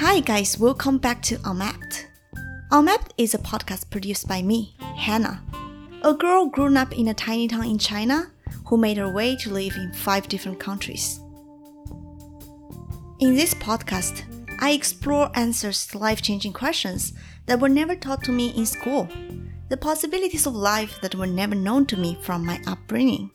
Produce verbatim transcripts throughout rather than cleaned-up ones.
Hi guys, welcome back to Unmapped. Unmapped is a podcast produced by me, Hannah, a girl grown up in a tiny town in China who made her way to live in five different countries. In this podcast, I explore answers to life-changing questions that were never taught to me in school, the possibilities of life that were never known to me from my upbringing.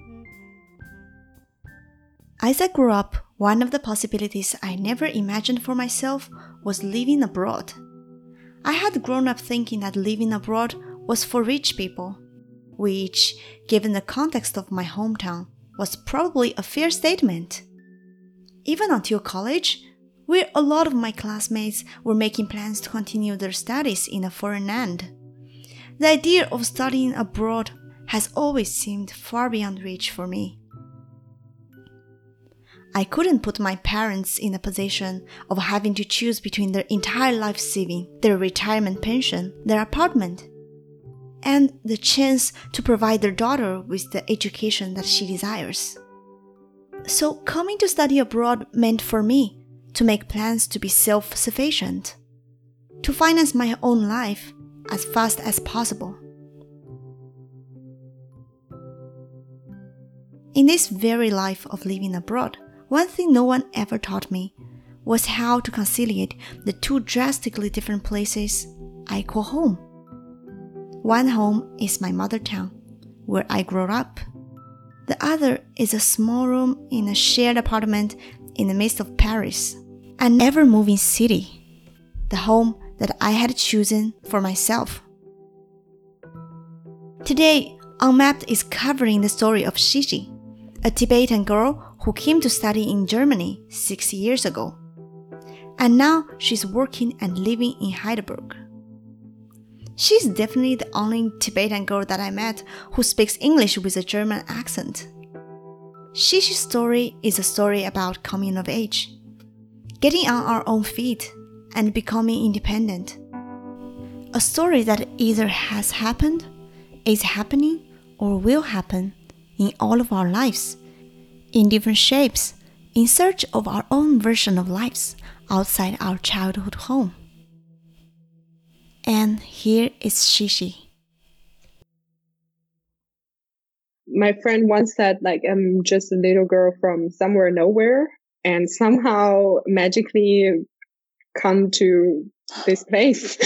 As I grew up, one of the possibilities I never imagined for myself was living abroad. I had grown up thinking that living abroad was for rich people, which, given the context of my hometown, was probably a fair statement. Even until college, where a lot of my classmates were making plans to continue their studies in a foreign land. The idea of studying abroad has always seemed far beyond reach for me. I couldn't put my parents in a position of having to choose between their entire life saving, their retirement pension, their apartment, and the chance to provide their daughter with the education that she desires. So coming to study abroad meant for me to make plans to be self-sufficient, to finance my own life as fast as possible. In this very life of living abroad, one thing no one ever taught me was how to conciliate the two drastically different places I call home. One home is my mother town, where I grew up. The other is a small room in a shared apartment in the midst of Paris, an ever-moving city, the home that I had chosen for myself. Today, Unmapped is covering the story of Shishi, a Tibetan girl who came to study in Germany six years ago. And now she's working and living in Heidelberg. She's definitely the only Tibetan girl that I met who speaks English with a German accent. Shishi's story is a story about coming of age, getting on our own feet, and becoming independent. A story that either has happened, is happening, or will happen in all of our lives, in different shapes, in search of our own version of lives outside our childhood home. And here is Shishi. My friend once said, like, I'm just a little girl from somewhere nowhere and somehow magically come to this place.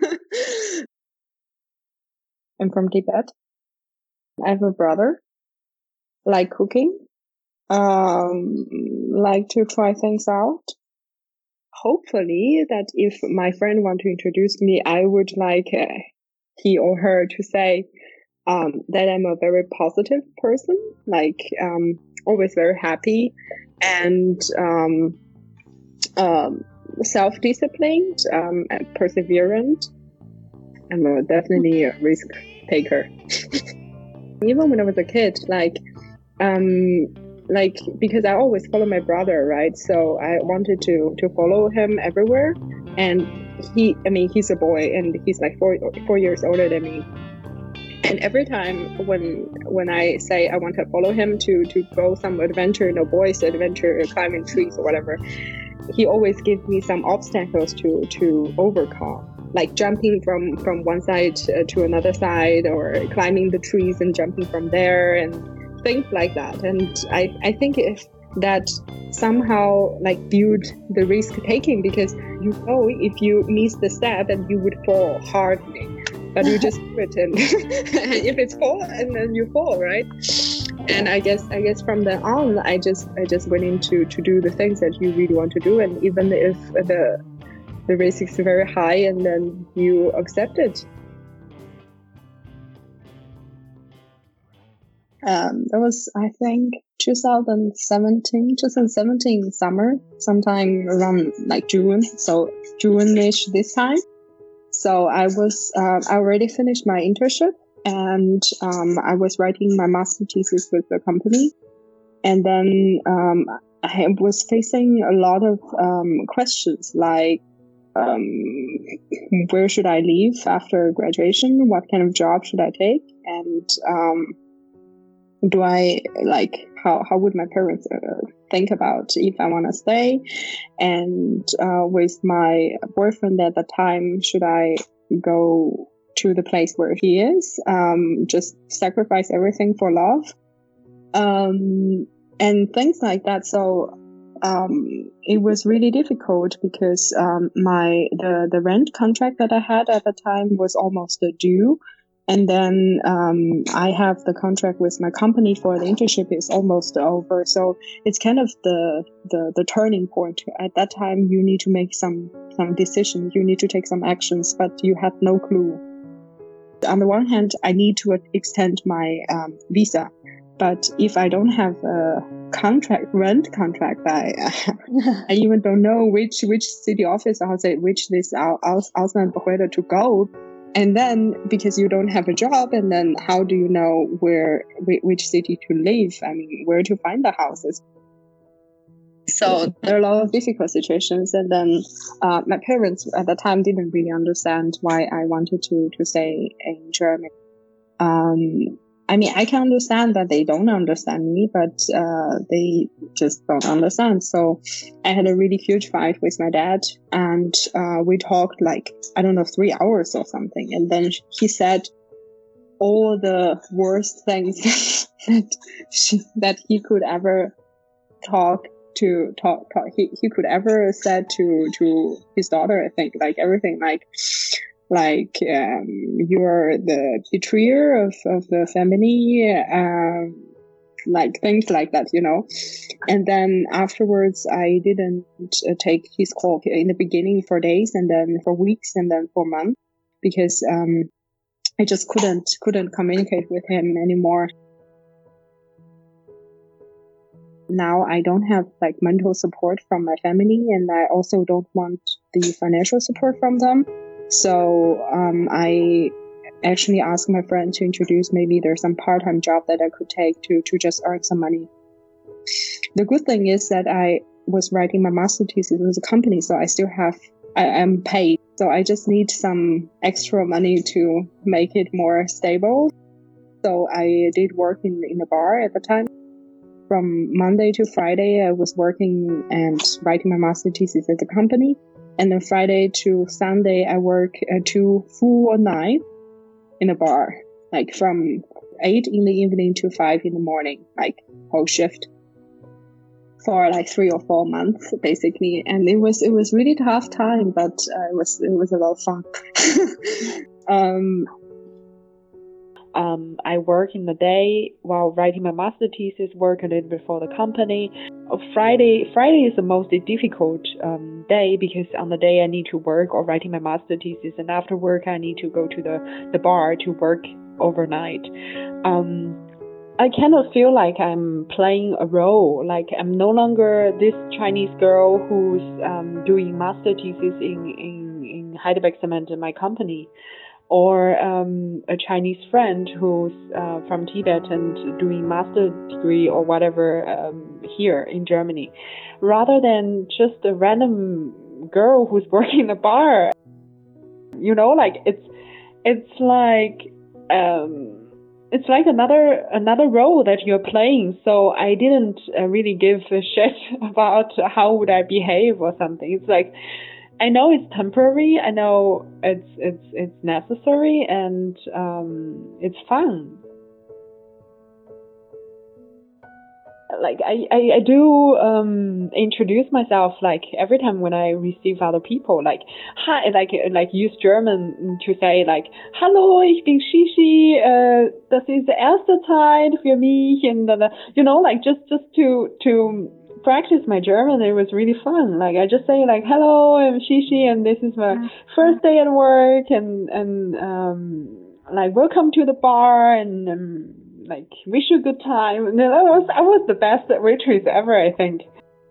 I'm from Tibet. I have a brother. Like cooking. Um, like to try things out. Hopefully that if my friend want to introduce me, I would like uh, he or her to say um, that I'm a very positive person, like um, always very happy and um, um, self-disciplined um, and perseverant. I'm a, definitely a risk taker. Even when I was a kid, like um, like because I always follow my brother, right? So I wanted to to follow him everywhere, and he, I mean, he's a boy and he's like four four years older than me. And every time when when I say I want to follow him to to go some adventure, you know, boys adventure, climbing trees or whatever, he always gives me some obstacles to to overcome, like jumping from from one side to another side, or climbing the trees and jumping from there, and things like that. And I, I think if that somehow like build the risk taking, because you know if you miss the step and you would fall hardly, but you just do it, and if it's fall and then you fall, right? And I guess I guess from then on I just I just went into to do the things that you really want to do, and even if the the risk is very high, and then you accept it. Um, that was, I think, twenty seventeen, twenty seventeen summer, sometime around like June, so June-ish this time. So I was, uh, I already finished my internship, and um, I was writing my master thesis with the company. And then um, I was facing a lot of um, questions like, um, where should I live after graduation? What kind of job should I take? And um, do I like, how, how would my parents uh, think about if I want to stay? And uh, with my boyfriend at the time, should I go to the place where he is, um, just sacrifice everything for love, um, and things like that. So um, it was really difficult because um, my the the rent contract that I had at the time was almost due. And then um, I have the contract with my company for the internship is almost over. So it's kind of the, the, the turning point. At that time, you need to make some, some decisions. You need to take some actions, but you have no clue. On the one hand, I need to extend my um, visa. But if I don't have a contract, rent contract, I, I even don't know which, which city office I'll say, which this Auslandsbehörde to go. And then, because you don't have a job, and then how do you know where, which city to live? I mean, where to find the houses? So there are a lot of difficult situations. And then uh, my parents at the time didn't really understand why I wanted to, to stay in Germany. Um, I mean, I can understand that they don't understand me, but uh, they just don't understand. So I had a really huge fight with my dad, and uh, we talked like, I don't know, three hours or something. And then he said all the worst things that she, that he could ever talk to talk, talk he, he could ever said to to his daughter. I think like everything like. Like, um, you're the betrayer of, of the family, um, like things like that, you know. And then afterwards, I didn't uh, take his call in the beginning for days, and then for weeks, and then for months, because um, I just couldn't couldn't communicate with him anymore. Now I don't have like mental support from my family, and I also don't want the financial support from them. So um, I actually asked my friend to introduce maybe there's some part-time job that I could take to, to just earn some money. The good thing is that I was writing my master thesis with a company, so I still have, I am paid. So I just need some extra money to make it more stable. So I did work in, in a bar at the time. From Monday to Friday, I was working and writing my master thesis at the company. And then Friday to Sunday, I work uh, to full night in a bar, like from eight in the evening to five in the morning, like whole shift for like three or four months, basically. And it was, it was really tough time, but uh, it was, it was a lot of fun. um, Um, I work in the day while writing my master thesis, work a little bit for the company. Friday, Friday is the most difficult um, day because on the day I need to work or writing my master thesis, and after work I need to go to the, the bar to work overnight. Um, I kind of feel like I'm playing a role, like I'm no longer this Chinese girl who's um, doing master thesis in, in, in Heidelberg Cement in my company. Or um, a Chinese friend who's uh, from Tibet and doing master degree or whatever um, here in Germany, rather than just a random girl who's working in a bar. You know, like it's it's like um, it's like another another role that you're playing. So I didn't uh, really give a shit about how would I behave or something. It's like, I know it's temporary. I know it's it's it's necessary, and um, it's fun. Like I I, I do um, introduce myself like every time when I receive other people. Like hi, like like use German to say like Hallo, ich bin Shishi. Uh, das ist die erste Zeit für mich, and uh, you know, like just just to to. practice my German. It was really fun. Like I just say like, hello, I'm Shishi, and this is my first day at work, and and um like welcome to the bar, and um, like wish you a good time. And that was I was the best waitress ever, I think.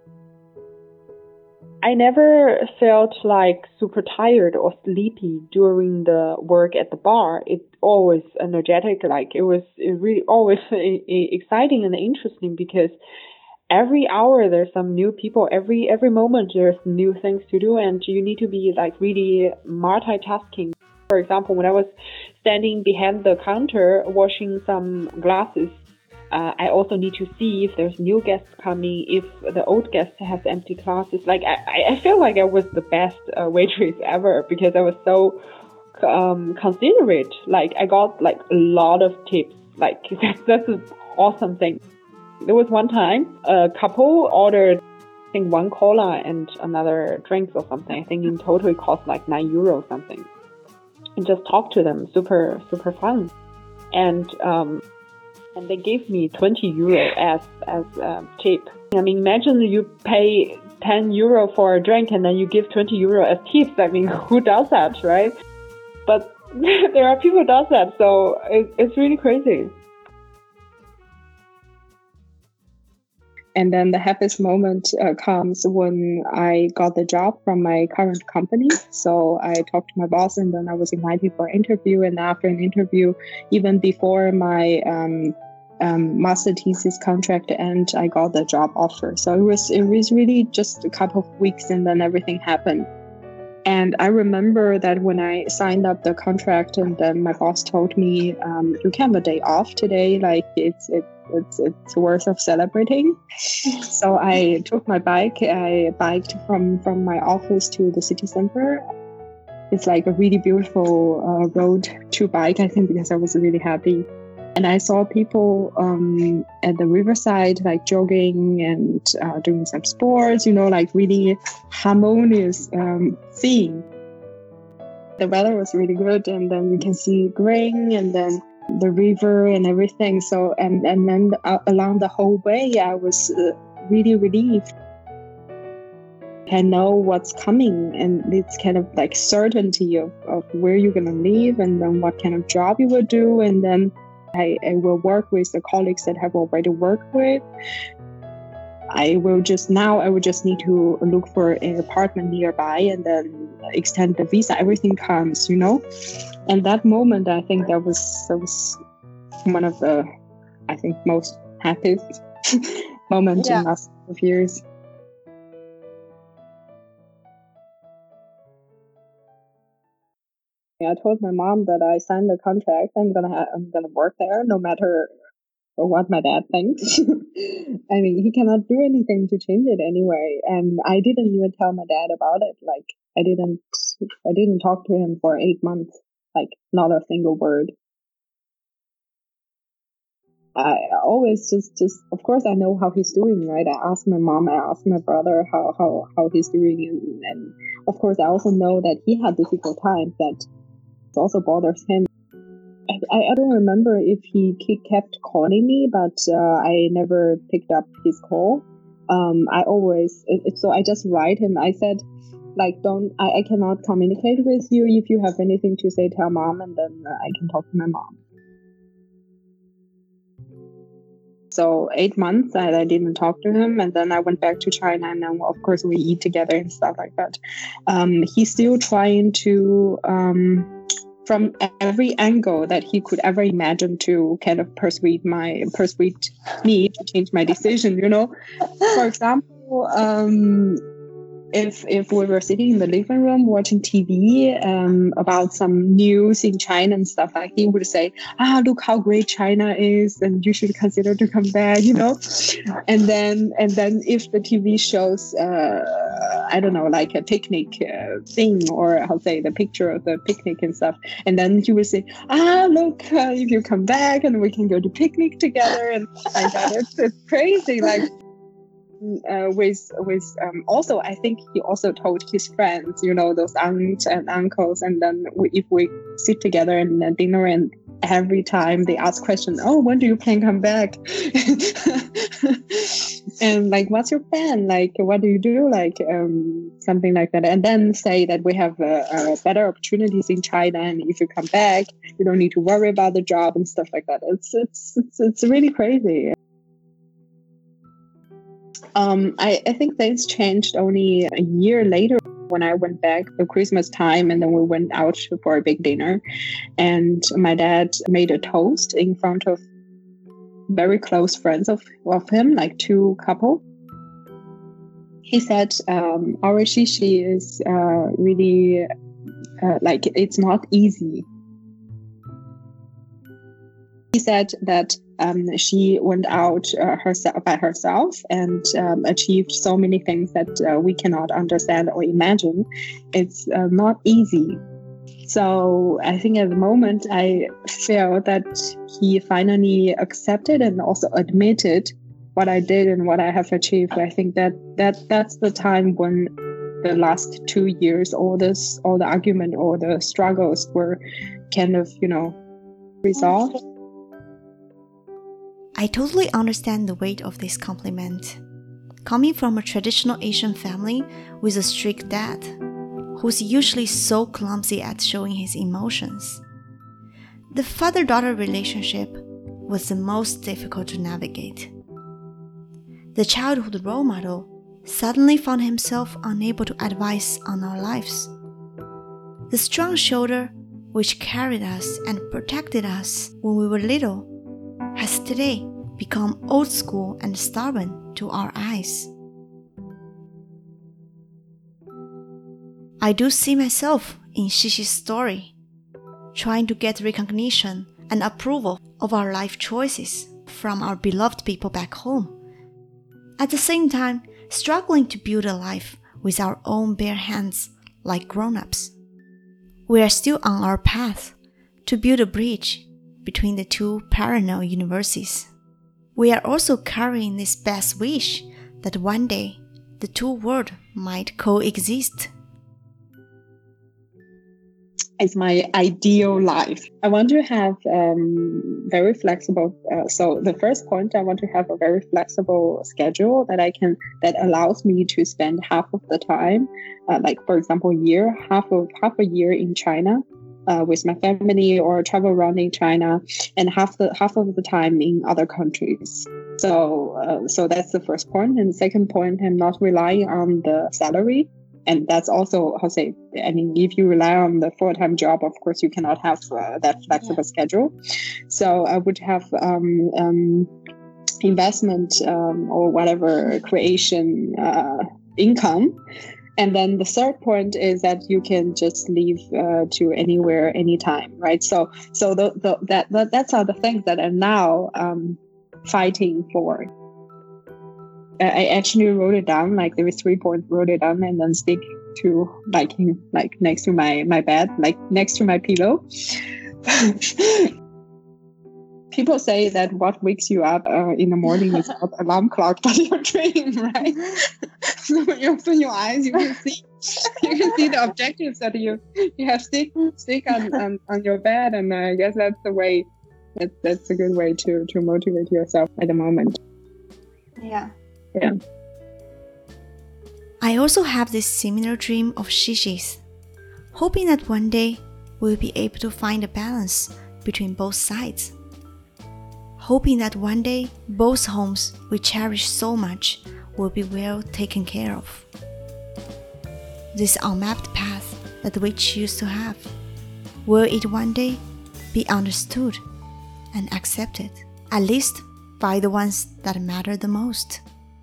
I never felt like super tired or sleepy during the work at the bar. It always energetic. Like it was it really always exciting and interesting because every hour there's some new people, every every moment there's new things to do, and you need to be like really multitasking. For example, when I was standing behind the counter washing some glasses, Uh, I also need to see if there's new guests coming, if the old guest has empty classes. Like I, I feel like I was the best uh, waitress ever because I was so um, considerate. Like I got like a lot of tips. Like that's, that's an awesome thing. There was one time a couple ordered, I think, one cola and another drinks or something. I think in total it cost like nine euro something. And just talk to them, super super fun. And um, and they gave me twenty euro as as um, tip. I mean, imagine you pay ten euro for a drink and then you give twenty euro as tips. I mean, who does that, right? But there are people who does that, so it, it's really crazy. And then the happiest moment uh, comes when I got the job from my current company. So I talked to my boss and then I was invited for an interview. And after an interview, even before my um, um, master thesis contract end, I got the job offer. So it was, it was really just a couple of weeks and then everything happened. And I remember that when I signed up the contract and then my boss told me, um, you can have a day off today. Like it's, it, it's, it's worth of celebrating. So I took my bike. I biked from, from my office to the city center. It's like a really beautiful uh, road to bike, I think, because I was really happy. And I saw people um, at the riverside, like jogging and uh, doing some sports, you know, like really harmonious um, scene. The weather was really good, and then you can see Gring and then the river and everything. So, and, and then uh, along the whole way, I was uh, really relieved. I know what's coming, and it's kind of like certainty of, of where you're going to live and then what kind of job you will do. And then I, I will work with the colleagues that have already worked with. I will just now, I will just need to look for an apartment nearby and then extend the visa. Everything comes, you know. And that moment, I think that was that was one of the, I think, most happiest moments yeah. in the last couple of years. I told my mom that I signed the contract. I'm gonna ha- I'm gonna work there, no matter what my dad thinks. I mean, he cannot do anything to change it anyway. And I didn't even tell my dad about it. Like, I didn't I didn't talk to him for eight months. Like, not a single word. I always just just of course I know how he's doing, right? I asked my mom, I asked my brother how how how he's doing, and, and of course I also know that he had difficult times that also bothers him. I, I don't remember if he kept calling me, but uh, I never picked up his call. Um, I always, it, so I just write him. I said, like, don't, I, I cannot communicate with you. If you have anything to say, tell mom, and then uh, I can talk to my mom. So eight months I, I didn't talk to him, and then I went back to China, and then of course we eat together and stuff like that. Um, he's still trying to, um, from every angle that he could ever imagine, to kind of persuade my persuade me to change my decision. You know, for example, um, if if we were sitting in the living room watching T V um, about some news in China and stuff, like he would say, "Ah, look how great China is, and you should consider to come back." You know, and then and then if the T V shows, uh, I don't know, like a picnic uh, thing, or I'll say the picture of the picnic and stuff, and then he would say, "Ah, look, uh, if you come back, and we can go to picnic together," and like that. It's, it's crazy, like. Uh, with with um, also I think he also told his friends, you know, those aunts and uncles, and then we, if we sit together in a dinner, and every time they ask questions, oh, when do you plan to come back? And like, what's your plan? Like, what do you do? Like, um, something like that. And then say that we have uh, uh, better opportunities in China, and if you come back, you don't need to worry about the job and stuff like that. It's it's it's, it's really crazy. Um, I, I think things changed only a year later when I went back at Christmas time, and then we went out for a big dinner, and my dad made a toast in front of very close friends of, of him, like two couple. He said, um, our Xixi is uh, really, uh, like, it's not easy. He said that um, she went out uh, herself by herself and um, achieved so many things that uh, we cannot understand or imagine. It's uh, not easy. So I think at the moment I feel that he finally accepted and also admitted what I did and what I have achieved. I think that, that that's the time when the last two years, all this, all the argument, all the struggles were kind of, you know, resolved. I totally understand the weight of this compliment. Coming from a traditional Asian family with a strict dad, who's usually so clumsy at showing his emotions, the father-daughter relationship was the most difficult to navigate. The childhood role model suddenly found himself unable to advise on our lives. The strong shoulder which carried us and protected us when we were little has today become old school and stubborn to our eyes. I do see myself in Xixi story, trying to get recognition and approval of our life choices from our beloved people back home. At the same time, struggling to build a life with our own bare hands like grown-ups. We are still on our path to build a bridge between the two parallel universes. We are also carrying this best wish that one day the two worlds might coexist. It's my ideal life. I want to have um, very flexible. Uh, so the first point, I want to have a very flexible schedule that I can that allows me to spend half of the time, uh, like for example, year half of half a year in China uh, with my family or travel around in China, and half the half of the time in other countries. So uh, so that's the first point. And the second point, I'm not relying on the salary. And that's also, how to say, I mean, if you rely on the full-time job, of course, you cannot have uh, that flexible yeah. schedule. So I would have um, um, investment um, or whatever creation uh, income. And then the third point is that you can just leave uh, to anywhere, anytime, right? So so the, the, that, that that's are the things that I'm now um, fighting for. I actually wrote it down, like there were three points, wrote it down and then stick to like in, like next to my, my bed, like next to my pillow. People say that what wakes you up uh, in the morning is not alarm clock, but your dream, right? So when you open your eyes, you can see you can see the objectives that you you have stick stick on, on, on your bed, and I guess that's the way. That, that's a good way to to motivate yourself at the moment. Yeah. Yeah. I also have this similar dream of Xixi's, hoping that one day we'll be able to find a balance between both sides. Hoping that one day both homes we cherish so much will be well taken care of. This unmapped path that we choose to have, will it one day be understood and accepted, at least by the ones that matter the most?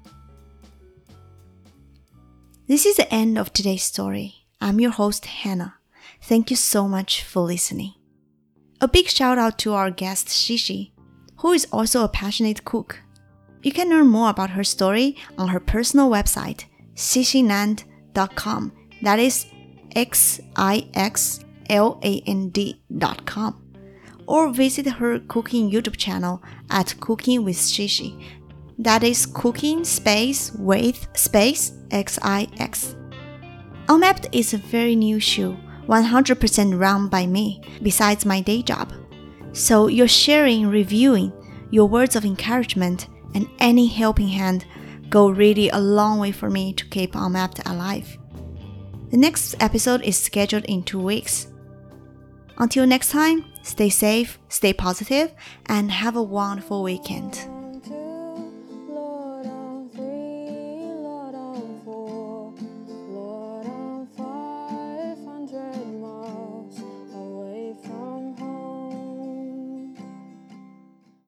This is the end of today's story. I'm your host, Hannah. Thank you so much for listening. A big shout out to our guest, Xixi, who is also a passionate cook. You can learn more about her story on her personal website, xixinand dot com. That is X I X L A N D dot com. Or visit her cooking YouTube channel at Cooking with Xixi. That is cooking space with space X I X. Unmapped is a very new show, one hundred percent run by me, besides my day job. So your sharing, reviewing, your words of encouragement, and any helping hand go really a long way for me to keep Unmapped alive. The next episode is scheduled in two weeks. Until next time, stay safe, stay positive, and have a wonderful weekend.